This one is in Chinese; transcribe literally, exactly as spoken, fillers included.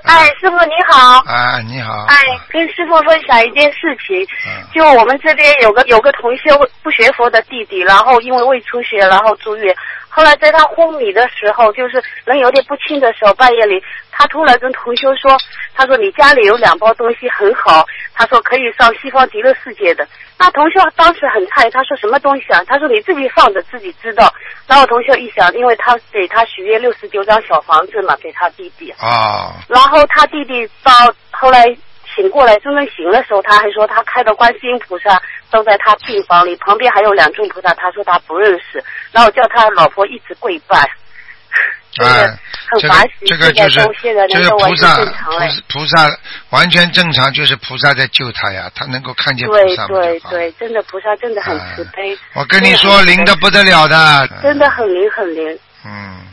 哎，师傅你好。 啊，你好。 哎，跟师傅分享一件事情， 嗯、 就我们这边有个有个同修不学佛的弟弟，然后因为胃出血，然后住院。后来在他昏迷的时候，就是人有点不清的时候，半夜里，他突然跟同修说，他说你家里有两包东西很好，他说可以上西方极乐世界的。那同修当时很菜，他说什么东西啊？他说你自己放着自己知道。然后同修一想，因为他给他许愿六十九张小房子嘛，给他弟弟。 啊。 然后他弟弟到后来醒过来，真正醒的时候，他还说他看到观世音菩萨都在他病房里，旁边还有两尊菩萨，他说他不认识，然后叫他老婆一直跪拜。 哎， 很滑稽， 这个就是这个菩萨菩萨完全正常，就是菩萨在救他呀，他能够看见菩萨。 对对对，真的菩萨真的很慈悲。 我跟你说，灵的不得了的。 真的很灵很灵。 嗯。